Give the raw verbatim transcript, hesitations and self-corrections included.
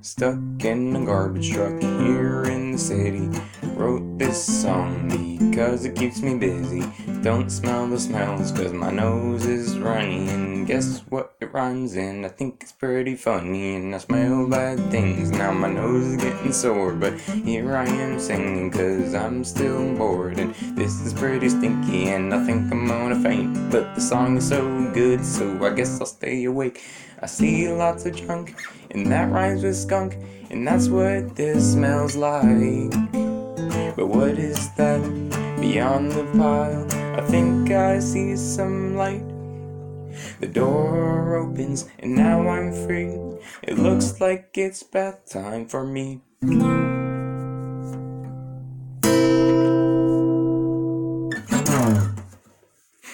Stuck in a garbage truck here in the city. Wrote this song because it keeps me busy. Don't smell the smells cause my nose is runny. And guess what it rhymes in? I think it's pretty funny. And I smell bad things, now my nose is getting sore. But here I am singing cause I'm still bored. And this is pretty stinky and I think I'm gonna faint. But the song is so good, so I guess I'll stay awake. I see lots of junk, and that rhymes with skunk, and that's what this smells like. But what is that beyond the pile? I think I see some light. The door opens, and now I'm free. It looks like it's bath time for me.